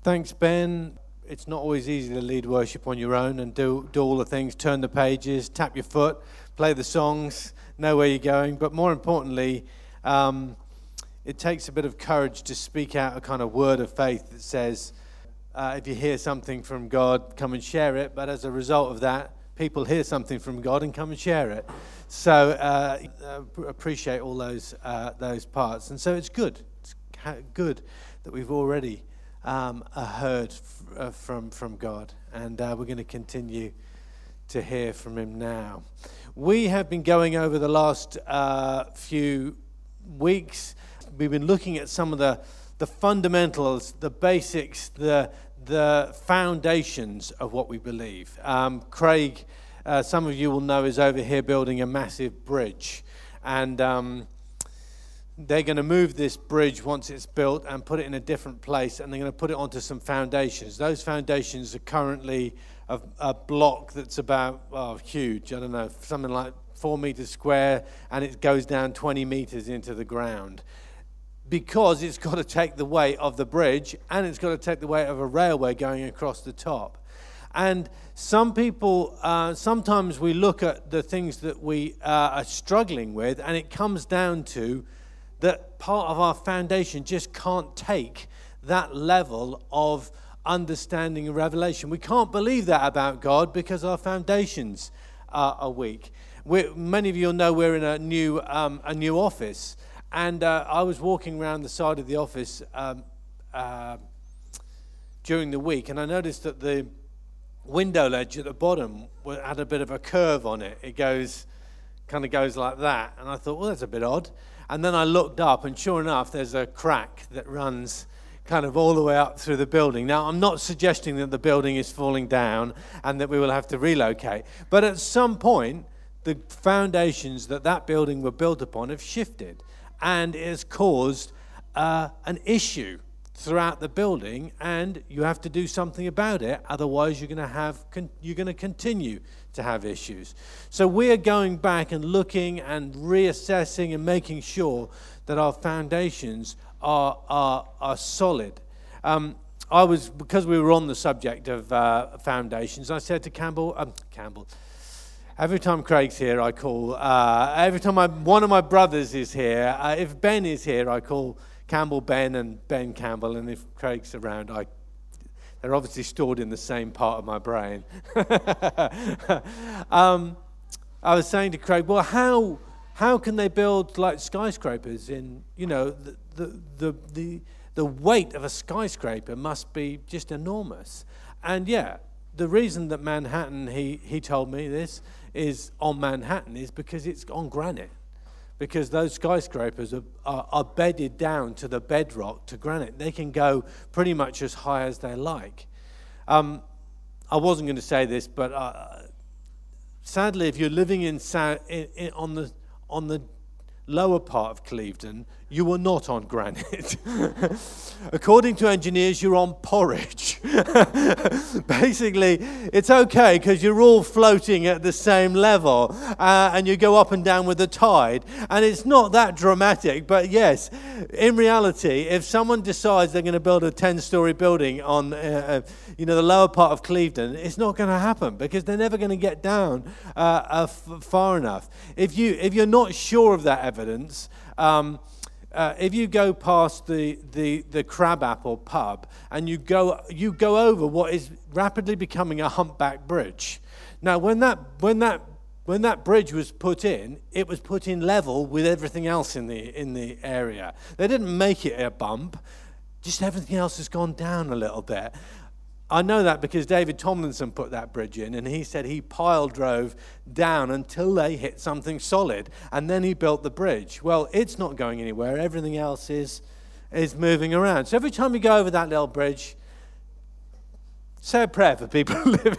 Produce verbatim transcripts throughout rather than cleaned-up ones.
Thanks, Ben. It's not always easy to lead worship on your own and do, do all the things, turn the pages, tap your foot, play the songs, know where you're going. But more importantly, um, it takes a bit of courage to speak out a kind of word of faith that says, uh, if you hear something from God, come and share it. But as a result of that, people hear something from God and come and share it. So uh, uh, appreciate all those uh, those parts. And so it's good. It's good that we've already um, heard f- uh, from from God, and uh, we're going to continue to hear from Him now. We have been going over the last uh, few weeks. We've been looking at some of the the fundamentals, the basics, the the foundations of what we believe. Um, Craig, uh, some of you will know, is over here building a massive bridge, and um, they're going to move this bridge once it's built and put it in a different place, and they're going to put it onto some foundations. Those foundations are currently a, a block that's about, oh, huge, I don't know, something like four meters square, and it goes down twenty meters into the ground. Because it's got to take the weight of the bridge, and it's got to take the weight of a railway going across the top. And some people, uh, sometimes we look at the things that we uh, are struggling with, and it comes down to that part of our foundation just can't take that level of understanding and revelation. We can't believe that about God because our foundations are, are weak. We're, many of you will know we're in a new um, a new office. And uh, I was walking around the side of the office um, uh, during the week, and I noticed that the window ledge at the bottom had a bit of a curve on it. It goes, kind of goes like that. And I thought, well, that's a bit odd. And then I looked up, and sure enough, there's a crack that runs kind of all the way up through the building. Now, I'm not suggesting that the building is falling down and that we will have to relocate. But at some point, the foundations that that building were built upon have shifted. And it has caused uh, an issue throughout the building, and you have to do something about it. Otherwise, you're going to have con- you're going to continue to have issues. So we are going back and looking and reassessing and making sure that our foundations are are are solid. Um, I was because we were on the subject of uh, foundations. I said to Campbell, um, Campbell. Every time Craig's here, I call, uh, every time I, one of my brothers is here, uh, if Ben is here, I call Campbell Ben and Ben Campbell, and if Craig's around, I, they're obviously stored in the same part of my brain. um, I was saying to Craig, well, how how can they build like skyscrapers in, you know, the the the the, the weight of a skyscraper must be just enormous. And yeah, the reason that Manhattan, he, he told me this, is on Manhattan is because it's on granite. Because those skyscrapers are, are, are bedded down to the bedrock, to granite. They can go pretty much as high as they like. Um, I wasn't going to say this, but uh, sadly, if you're living in, in, in on the on the lower part of Clevedon, you are not on granite. According to engineers, you're on porridge. Basically, it's okay because you're all floating at the same level uh, and you go up and down with the tide. And it's not that dramatic, but yes, in reality, if someone decides they're going to build a ten-story building on uh, you know, the lower part of Clevedon, it's not going to happen because they're never going to get down uh, uh, f- far enough. If, you, if you're not sure of that evidence, um, Uh, if you go past the, the, the Crabapple pub and you go you go over what is rapidly becoming a humpback bridge. Now, when that when that when that bridge was put in, it was put in level with everything else in the in the area. They didn't make it a bump; just everything else has gone down a little bit. I know that because David Tomlinson put that bridge in, and he said he pile drove down until they hit something solid, and then he built the bridge. Well, it's not going anywhere. Everything else is is moving around. So every time you go over that little bridge, say a prayer for people who live.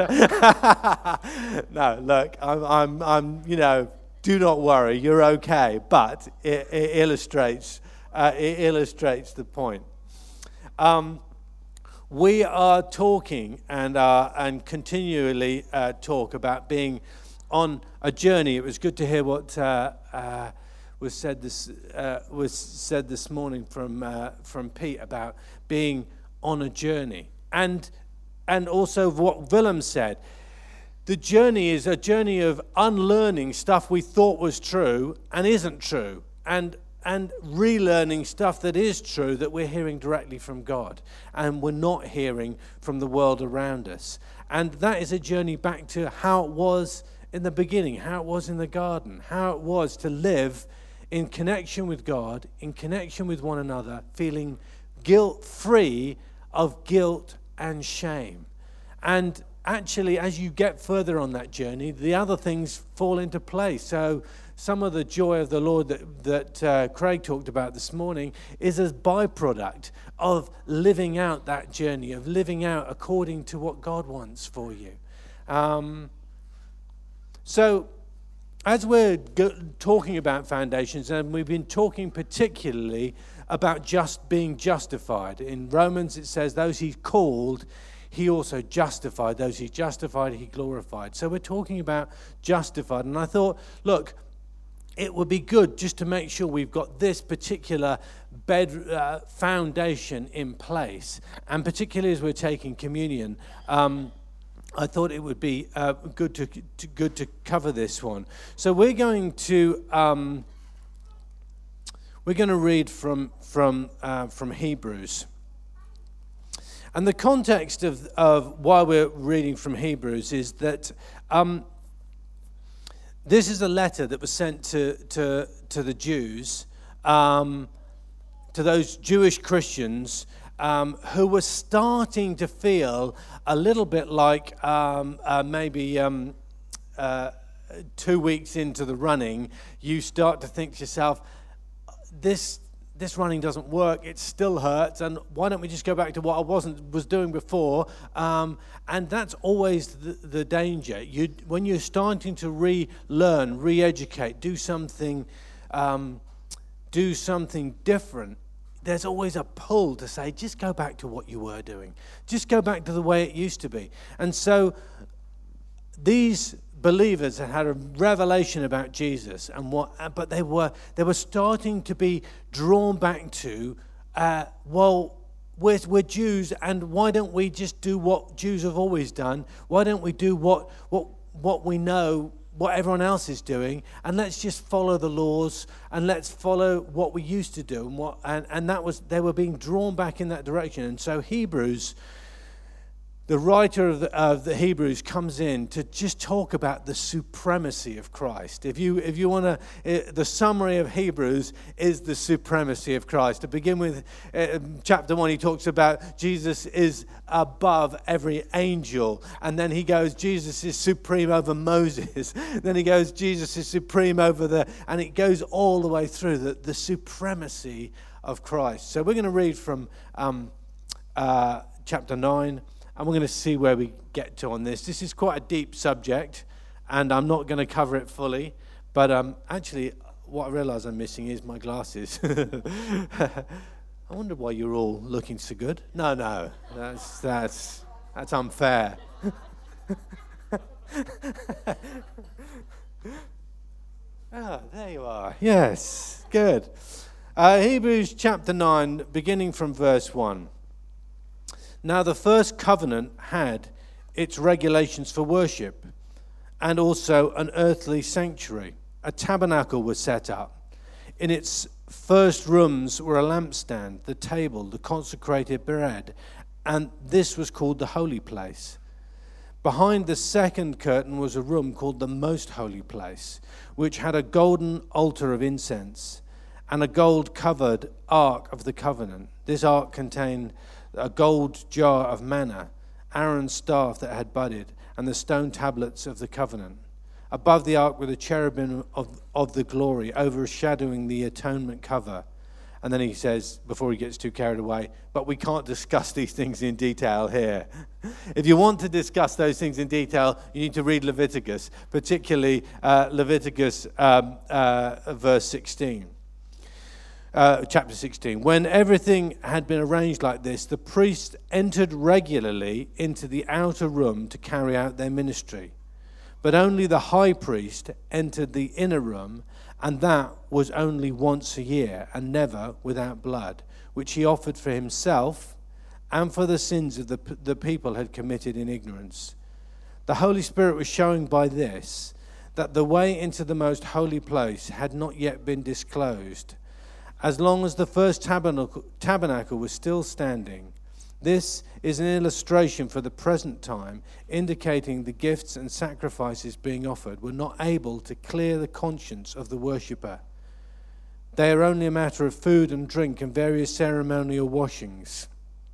No, look, I'm, I'm, I'm, you know, do not worry, you're okay. But it, it illustrates, uh, it illustrates the point. Um, We are talking and uh, and continually uh, talk about being on a journey. It was good to hear what uh, uh, was said this uh, was said this morning from uh, from Pete about being on a journey. And and also what Willem said, the journey is a journey of unlearning stuff we thought was true and isn't true, and and relearning stuff that is true that we're hearing directly from God and we're not hearing from the world around us. And that is a journey back to how it was in the beginning, how it was in the garden, how it was to live in connection with God, in connection with one another, feeling guilt-free of guilt and shame. And actually, as you get further on that journey, the other things fall into place. So some of the joy of the Lord that, that uh, Craig talked about this morning is a byproduct of living out that journey, of living out according to what God wants for you. Um, so as we're go- talking about foundations, and we've been talking particularly about just being justified. In Romans it says, those he called, he also justified. Those he justified, he glorified. So we're talking about justified. And I thought, look, it would be good just to make sure we've got this particular bed uh, foundation in place. And particularly as we're taking communion, um, I thought it would be uh, good to, to good to cover this one. So we're going to um, we're going to read from from uh, from Hebrews. And the context of, of why we're reading from Hebrews is that um, this is a letter that was sent to to, to the Jews, um, to those Jewish Christians um, who were starting to feel a little bit like um, uh, maybe um, uh, two weeks into the running, you start to think to yourself, this this running doesn't work, it still hurts, and why don't we just go back to what I wasn't was doing before? Um, and that's always the, the danger. You, when you're starting to relearn, re-educate, do something, um, do something different, there's always a pull to say, just go back to what you were doing. Just go back to the way it used to be. And so these believers had had a revelation about Jesus, and what, but they were they were starting to be drawn back to, uh, well, we're, we're Jews, and why don't we just do what Jews have always done? Why don't we do what what what we know, what everyone else is doing, and let's just follow the laws, and let's follow what we used to do, and what and, and that was they were being drawn back in that direction. And so Hebrews, the writer of the, of the Hebrews, comes in to just talk about the supremacy of Christ. If you if you want to, the summary of Hebrews is the supremacy of Christ. To begin with, uh, chapter one, he talks about Jesus is above every angel, and then he goes, Jesus is supreme over Moses. Then he goes, Jesus is supreme over the, and it goes all the way through the, the supremacy of Christ. So we're going to read from um, uh, chapter nine. And we're going to see where we get to on this. This is quite a deep subject, and I'm not going to cover it fully. But um, actually, what I realise I'm missing is my glasses. I wonder why you're all looking so good. No, no, that's that's that's unfair. Oh, there you are. Yes, good. Uh, Hebrews chapter nine, beginning from verse one. Now the first covenant had its regulations for worship, and also an earthly sanctuary. A tabernacle was set up. In its first rooms were a lampstand, the table, the consecrated bread, and this was called the holy place. Behind the second curtain was a room called the most holy place, which had a golden altar of incense and a gold-covered ark of the covenant. This ark contained a gold jar of manna, Aaron's staff that had budded, and the stone tablets of the covenant. Above the ark were the cherubim of, of the glory, overshadowing the atonement cover. And then he says, before he gets too carried away, but we can't discuss these things in detail here. If you want to discuss those things in detail, you need to read Leviticus, particularly uh, Leviticus um, uh, verse sixteen. Uh, chapter sixteen. When everything had been arranged like this, the priests entered regularly into the outer room to carry out their ministry. But only the high priest entered the inner room, and that was only once a year, and never without blood, which he offered for himself and for the sins of the, the people had committed in ignorance. The Holy Spirit was showing by this that the way into the most holy place had not yet been disclosed, as long as the first tabernacle, tabernacle was still standing. This is an illustration for the present time, indicating the gifts and sacrifices being offered were not able to clear the conscience of the worshipper. They are only a matter of food and drink and various ceremonial washings,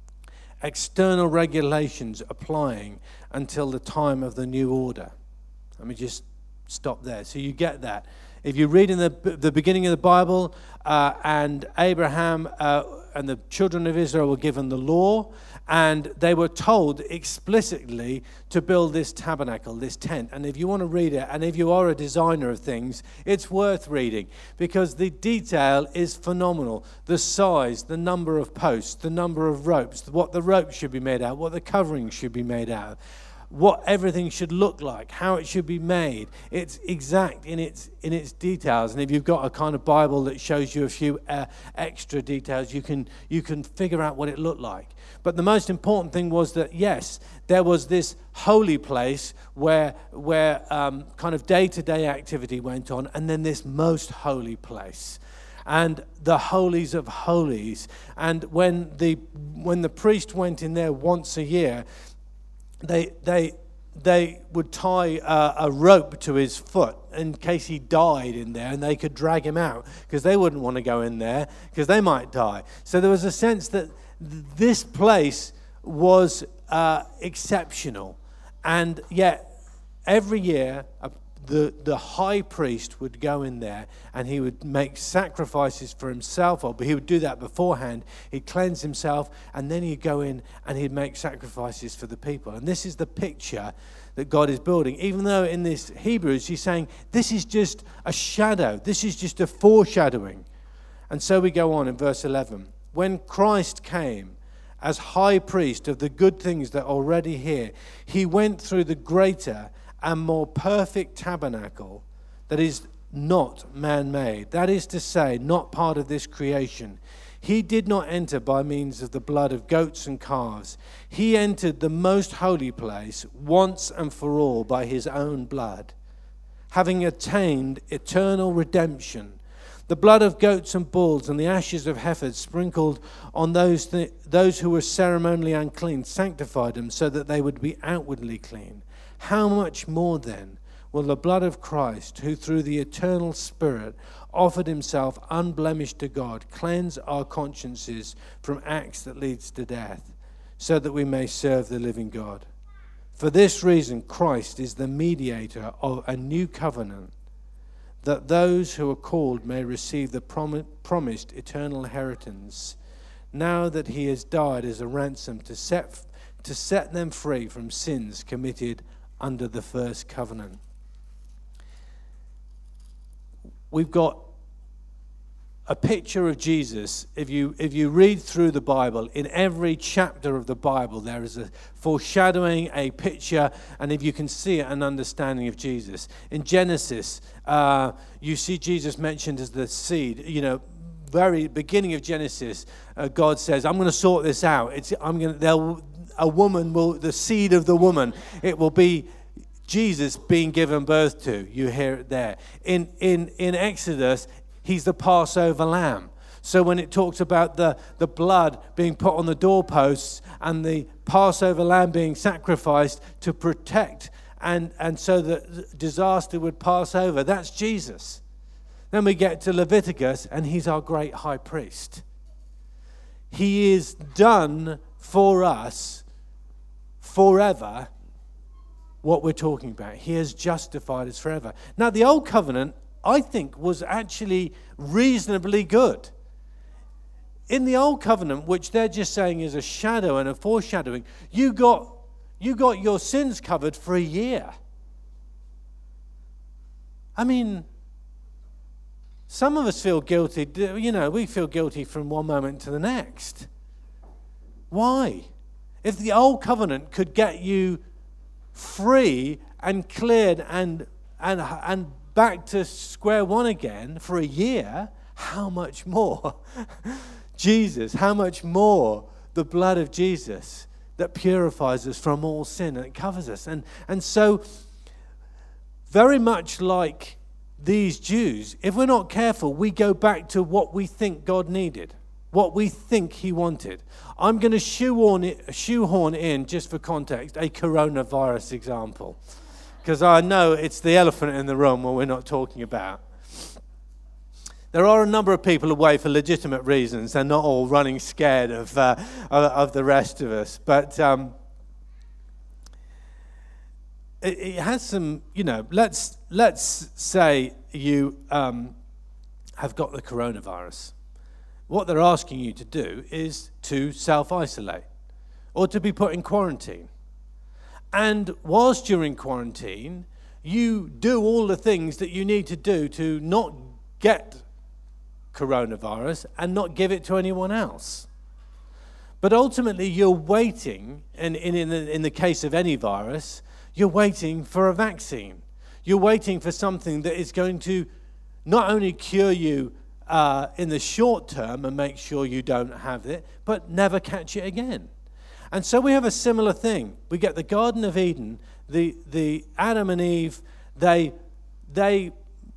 external regulations applying until the time of the new order. Let me just stop there. So you get that. If you read in the the beginning of the Bible, uh, and Abraham uh, and the children of Israel were given the law, and they were told explicitly to build this tabernacle, this tent. And if you want to read it, and if you are a designer of things, it's worth reading because the detail is phenomenal. The size, the number of posts, the number of ropes, what the ropes should be made out of, what the covering should be made out of, what everything should look like, how it should be made. It's exact in its in its details. And if you've got a kind of Bible that shows you a few uh, extra details, you can you can figure out what it looked like. But the most important thing was that, yes, there was this holy place where where um, kind of day-to-day activity went on, and then this most holy place. And the holies of holies. And when the when the priest went in there once a year, They they they would tie a, a rope to his foot in case he died in there, and they could drag him out because they wouldn't want to go in there because they might die. So there was a sense that th- this place was uh, exceptional, and yet every year a The, the high priest would go in there and he would make sacrifices for himself, or he would do that beforehand. He'd cleanse himself, and then he'd go in and he'd make sacrifices for the people. And this is the picture that God is building. Even though in this Hebrews, he's saying this is just a shadow. This is just a foreshadowing. And so we go on in verse eleven. When Christ came as high priest of the good things that are already here, he went through the greater and more perfect tabernacle that is not man-made. That is to say, not part of this creation. He did not enter by means of the blood of goats and calves. He entered the most holy place once and for all by his own blood, having attained eternal redemption. The blood of goats and bulls and the ashes of heifers sprinkled on those th- those who were ceremonially unclean sanctified them so that they would be outwardly clean. How much more then will the blood of Christ, who through the eternal Spirit offered himself unblemished to God, cleanse our consciences from acts that leads to death, so that we may serve the living God? For this reason, Christ is the mediator of a new covenant, that those who are called may receive the prom- promised eternal inheritance, now that he has died as a ransom to set, to set them free from sins committed under the first covenant. We've got a picture of Jesus. If you if you read through the Bible, in every chapter of the Bible, there is a foreshadowing, a picture, and if you can see it, an understanding of Jesus. In Genesis, uh, you see Jesus mentioned as the seed. You know, very beginning of Genesis, uh, God says, "I'm going to sort this out. It's I'm going to they'll." A woman will, the seed of the woman, it will be Jesus being given birth to. You hear it there. In in in Exodus, he's the Passover lamb. So when it talks about the, the blood being put on the doorposts and the Passover lamb being sacrificed to protect and, and so that disaster would pass over, that's Jesus. Then we get to Leviticus, and he's our great high priest. He is done for us forever what we're talking about. He has justified us forever. Now, the old covenant, I think, was actually reasonably good. In the old covenant, which they're just saying is a shadow and a foreshadowing, you got you got your sins covered for a year. I mean, some of us feel guilty, you know, we feel guilty from one moment to the next. Why? If the old covenant could get you free and cleared and and and back to square one again for a year, how much more Jesus, how much more the blood of Jesus that purifies us from all sin, and it covers us. And, and so, very much like these Jews, if we're not careful, we go back to what we think God needed, what we think he wanted. I'm going to shoehorn, it, shoehorn in, just for context, a coronavirus example, because I know it's the elephant in the room when we're not talking about. There are a number of people away for legitimate reasons. They're not all running scared of uh, of the rest of us. But um, it, it has some, you know, let's let's say you um, have got the coronavirus. What they're asking you to do is to self-isolate or to be put in quarantine. And whilst you're in quarantine, you do all the things that you need to do to not get coronavirus and not give it to anyone else. But ultimately, you're waiting, and in, in, the, in the case of any virus, you're waiting for a vaccine. You're waiting for something that is going to not only cure you uh, in the short term and make sure you don't have it, but never catch it again. And so we have a similar thing. We get the Garden of Eden, the, the Adam and Eve, they, they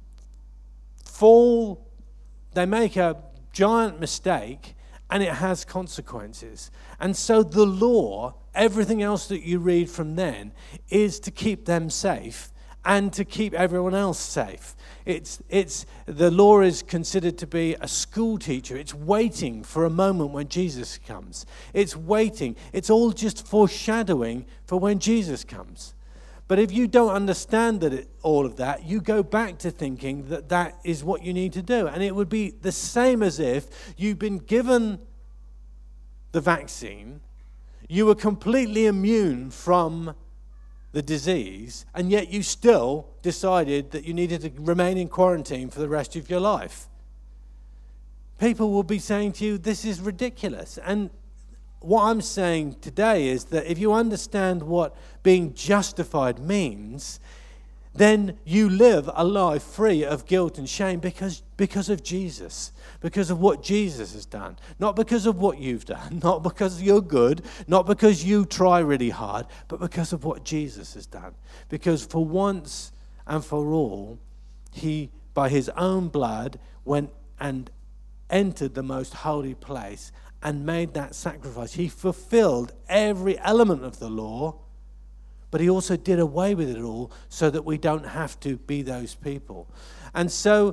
fall. They make a giant mistake, and it has consequences. And so the law, everything else that you read from then, is to keep them safe and to keep everyone else safe. It's, it's, the law is considered to be a school teacher. It's waiting for a moment when Jesus comes. It's waiting. It's all just foreshadowing for when Jesus comes. But if you don't understand that it, all of that, you go back to thinking that that is what you need to do. And it would be the same as if you've been given the vaccine, you were completely immune from the disease, and yet you still decided that you needed to remain in quarantine for the rest of your life. People will be saying to you, this is ridiculous. And what I'm saying today is that if you understand what being justified means, then you live a life free of guilt and shame because, because of Jesus, because of what Jesus has done. Not because of what you've done, not because you're good, not because you try really hard, but because of what Jesus has done. Because for once and for all, he, by his own blood, went and entered the most holy place and made that sacrifice. He fulfilled every element of the law, but he also did away with it all so that we don't have to be those people. And so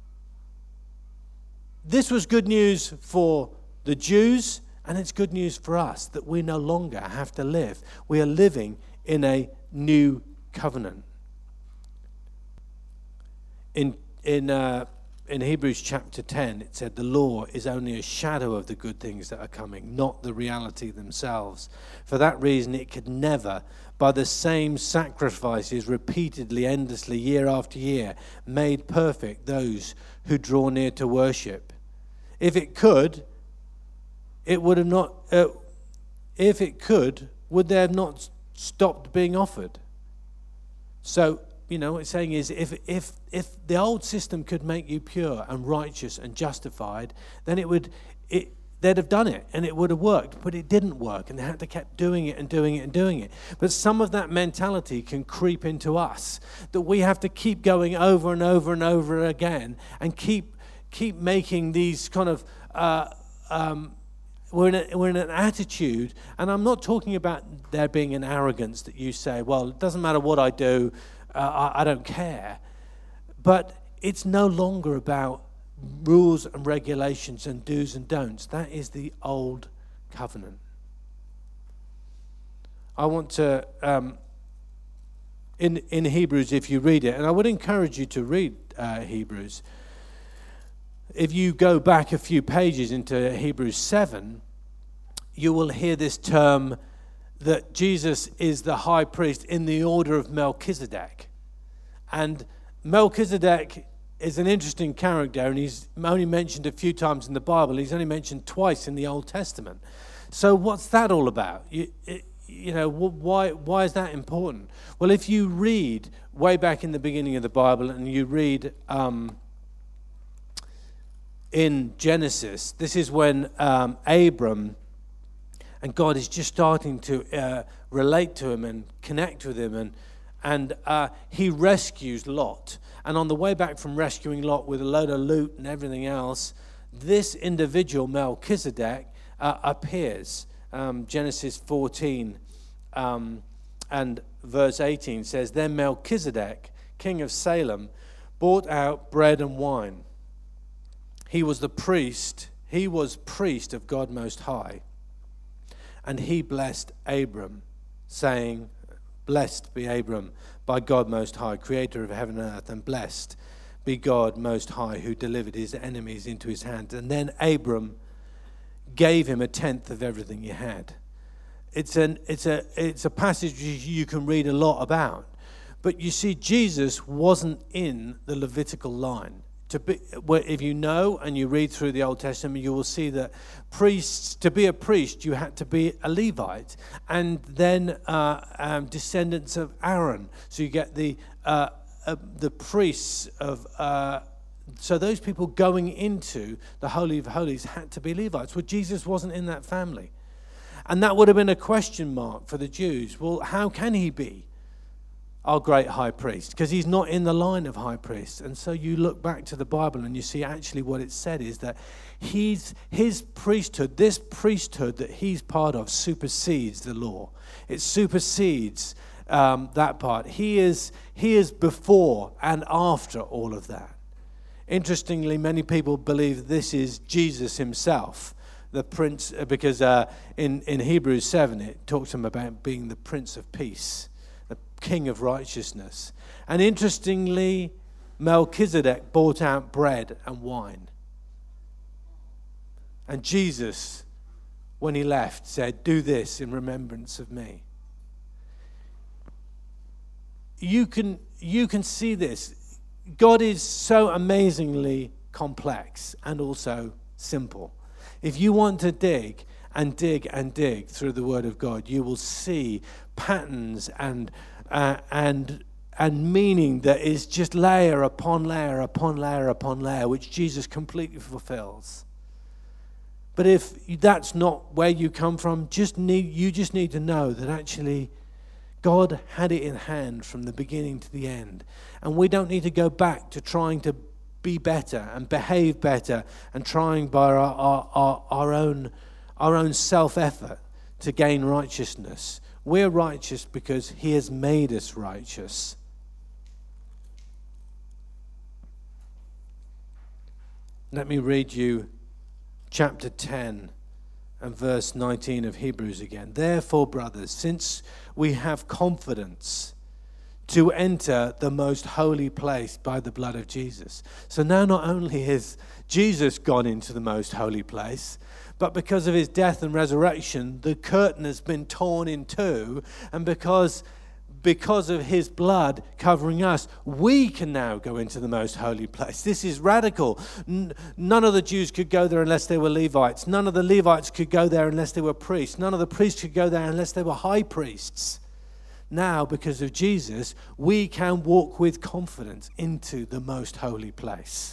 this was good news for the Jews, and it's good news for us that we no longer have to live. We are living in a new covenant. In in uh, in Hebrews chapter ten, it said the law is only a shadow of the good things that are coming, not the reality themselves. For that reason, it could never, by the same sacrifices repeatedly, endlessly, year after year, made perfect those who draw near to worship. If it could, it would have not, uh, if it could, would they have not stopped being offered? So, you know, what it's saying is if if if the old system could make you pure and righteous and justified, then it would it they'd have done it and it would have worked, but it didn't work and they had to keep doing it and doing it and doing it. But some of that mentality can creep into us, that we have to keep going over and over and over again and keep keep making these kind of uh, um, we're in, a, we're in an attitude, and I'm not talking about there being an arrogance that you say, well, it doesn't matter what I do, uh, I, I don't care. But it's no longer about rules and regulations and do's and don'ts. That is the old covenant. I want to, um, in, in Hebrews, if you read it, and I would encourage you to read uh, Hebrews. If you go back a few pages into Hebrews seven, you will hear this term that Jesus is the high priest in the order of Melchizedek. And Melchizedek is an interesting character, and he's only mentioned a few times in the Bible. He's only mentioned twice in the Old Testament. So what's that all about? You, it, you know, why why is that important? Well, if you read way back in the beginning of the Bible, and you read um, in Genesis, this is when um, Abram And God is just starting to uh, relate to him and connect with him. And, and uh, he rescues Lot. And on the way back from rescuing Lot with a load of loot and everything else, this individual, Melchizedek, uh, appears. Um, Genesis fourteen um, and verse eighteen says, Then Melchizedek, king of Salem, brought out bread and wine. He was the priest, he was priest of God Most High. And he blessed Abram, saying, Blessed be Abram by God Most High, creator of heaven and earth, and blessed be God Most High, who delivered his enemies into his hand. And then Abram gave him a tenth of everything he had. It's an it's a it's a passage you can read a lot about. But you see, Jesus wasn't in the Levitical line. To be, if you know and you read through the Old Testament, you will see that priests, to be a priest, you had to be a Levite, and then uh, um, descendants of Aaron. So you get the uh, uh, the priests of. Uh, so those people going into the Holy of Holies had to be Levites. Well, Jesus wasn't in that family, and that would have been a question mark for the Jews. Well, how can he be our great high priest? Because he's not in the line of high priests. And so you look back to the Bible and you see actually what it said is that he's his priesthood, this priesthood that he's part of, supersedes the law. It supersedes um, that part. He is he is before and after all of that. Interestingly, many people believe this is Jesus himself, the prince, because uh, in, in Hebrews seven it talks to him about being the Prince of Peace, the King of righteousness. And interestingly, Melchizedek brought out bread and wine. And Jesus, when he left, said, Do this in remembrance of me. You can, you can see this. God is so amazingly complex and also simple. If you want to dig and dig and dig through the Word of God, you will see patterns and uh, and and meaning that is just layer upon layer upon layer upon layer, which Jesus completely fulfills. But if that's not where you come from, just need you just need to know that actually God had it in hand from the beginning to the end. And we don't need to go back to trying to be better and behave better and trying by our, our, our, our own our own self-effort to gain righteousness. We're righteous because he has made us righteous. Let me read you chapter ten and verse nineteen of Hebrews again. Therefore, brothers, since we have confidence to enter the most holy place by the blood of Jesus. So now not only has Jesus gone into the most holy place, but because of his death and resurrection, the curtain has been torn in two, and because because of his blood covering us, we can now go into the most holy place. This is radical. N- none of the Jews could go there unless they were Levites. None of the Levites could go there unless they were priests. None of the priests could go there unless they were high priests. Now, because of Jesus, we can walk with confidence into the most holy place.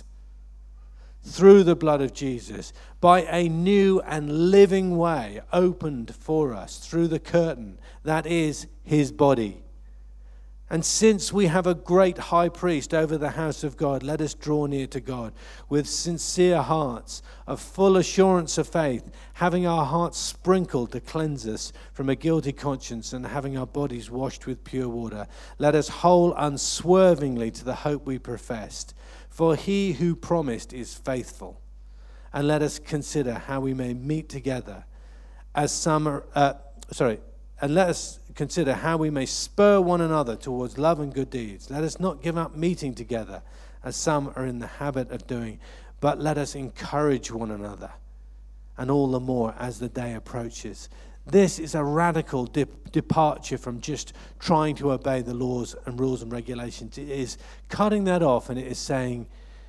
Through the blood of Jesus, by a new and living way opened for us through the curtain that is his body. And since we have a great high priest over the house of God, let us draw near to God with sincere hearts, of full assurance of faith, having our hearts sprinkled to cleanse us from a guilty conscience and having our bodies washed with pure water. Let us hold unswervingly to the hope we professed. For he who promised is faithful. And let us consider how we may meet together as some are, uh, sorry, and let us consider how we may spur one another towards love and good deeds. Let us not give up meeting together, as some are in the habit of doing, but let us encourage one another, and all the more as the day approaches. This is a radical dip- departure from just trying to obey the laws and rules and regulations. It is cutting that off, and it is saying,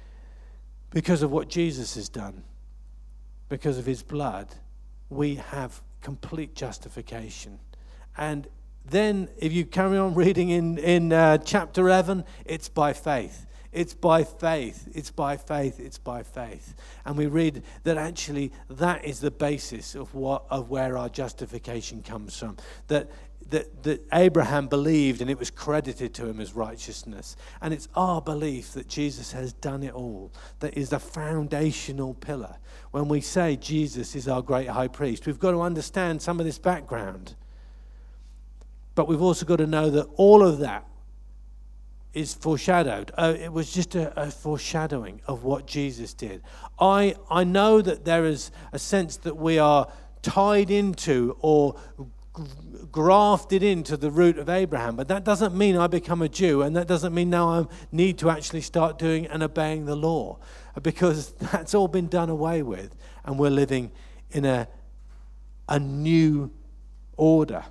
because of what Jesus has done, because of his blood, we have complete justification. And then if you carry on reading in, in uh, chapter eleven, it's by faith. It's by faith. It's by faith. It's by faith. And we read that actually that is the basis of what of where our justification comes from. That that that Abraham believed and it was credited to him as righteousness. And it's our belief that Jesus has done it all that is the foundational pillar. When we say Jesus is our great high priest, we've got to understand some of this background. But we've also got to know that all of that is foreshadowed. Uh, it was just a, a foreshadowing of what Jesus did. I I know that there is a sense that we are tied into or g- grafted into the root of Abraham, but that doesn't mean I become a Jew, and that doesn't mean now I need to actually start doing and obeying the law, because that's all been done away with, and we're living in a a new order.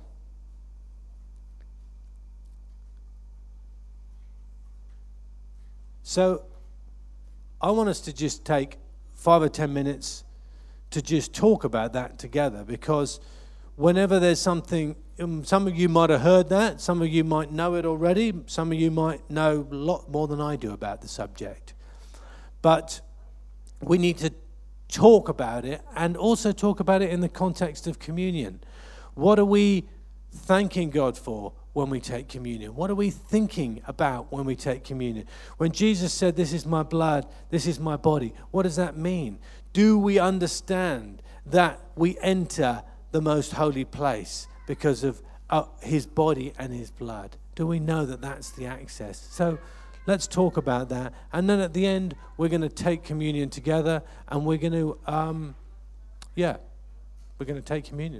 So I want us to just take five or ten minutes to just talk about that together, because whenever there's something, um, some of you might have heard that, some of you might know it already, some of you might know a lot more than I do about the subject. But we need to talk about it, and also talk about it in the context of communion. What are we thanking God for when we take communion? What are we thinking about when we take communion? When Jesus said, "This is my blood, this is my body," what does that mean? Do we understand that we enter the most holy place because of uh, his body and his blood? Do we know that that's the access? So let's talk about that. And then at the end, we're going to take communion together, and we're going to, um, yeah, we're going to take communion.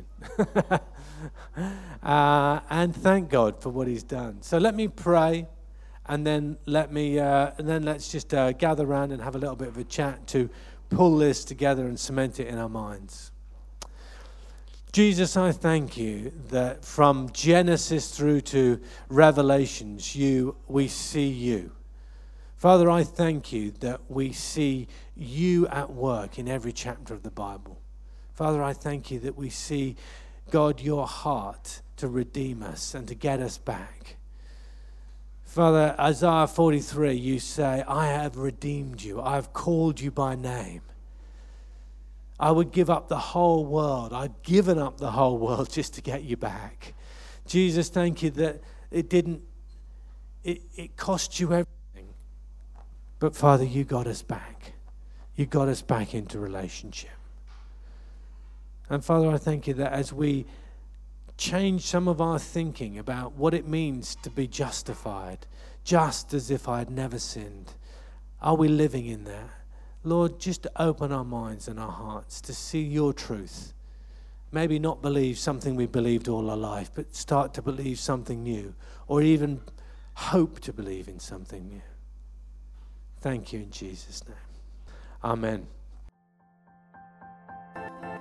uh, and thank God for what he's done. So let me pray, and then let me, uh, and then let's just uh, gather around and have a little bit of a chat to pull this together and cement it in our minds. Jesus, I thank you that from Genesis through to Revelations, you we see you. Father, I thank you that we see you at work in every chapter of the Bible. Father, I thank you that we see, God, your heart to redeem us and to get us back. Father, Isaiah forty-three, you say, "I have redeemed you. I have called you by name. I would give up the whole world. I've given up the whole world just to get you back." Jesus, thank you that it didn't, it, it cost you everything. But Father, you got us back. You got us back into relationship. And Father, I thank you that as we change some of our thinking about what it means to be justified, just as if I had never sinned, are we living in that? Lord, just to open our minds and our hearts to see your truth. Maybe not believe something we believed all our life, but start to believe something new, or even hope to believe in something new. Thank you in Jesus' name. Amen.